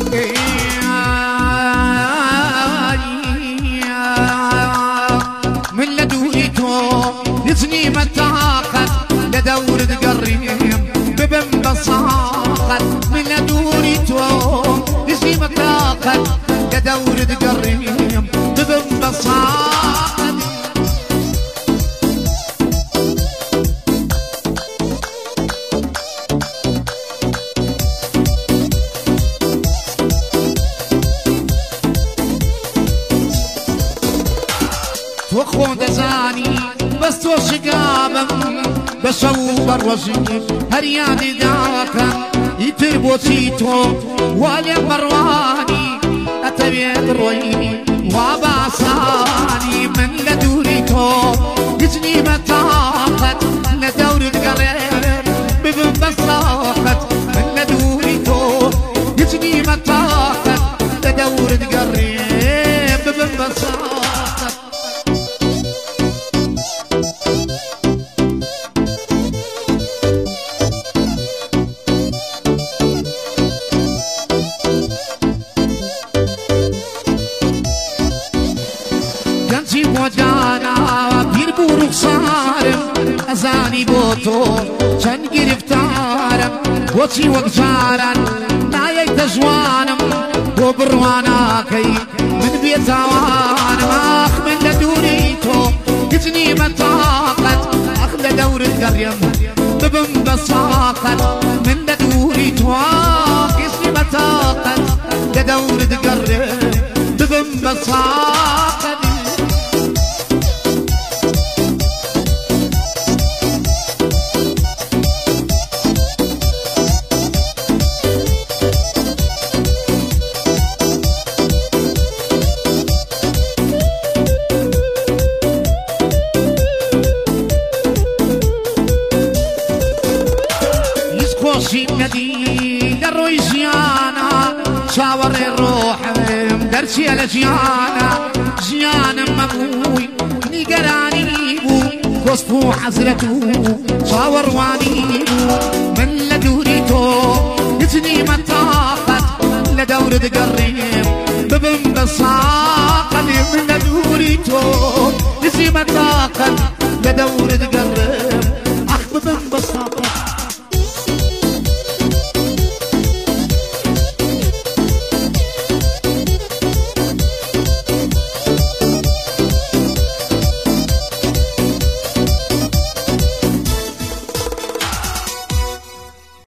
من لدوريتو يزني متاخد لدور تقريم ببن بصاخد من لدوريتو يزني متاخد لدور تقريم ببن بصاخد وخون دزاني بس تو شقابم بشوبر وزيب هرياني داكا يتربوتيتو والي مرواني اتبيت رويني واباساني من لدوريتو يجني متاقت لدور تقرير ببن بصاقت من لدوريتو يجني متاقت لدور تقرير ببن بصاقت وجانا بير بورق صارم أزاني بوتو شن گرفتارم وچی وقجارن نایک تجوانم وبروانا كي من بيتوانم آخ من لدوريتو يجني متاقت أخ لدور القريم ببن بصاقت من لدوريتو يجني متاقت لدور القريم ببن بصاقت مدينة رويزيانا شاور الروح درسي على جيانا جيانا مبوي نيقراني بو وصفو حزرتو شاور وانيبو من لدوريتو يتني متاقت لدور تقريب ببن بصاقت من لدوريتو يتني متاقت لدور تقريب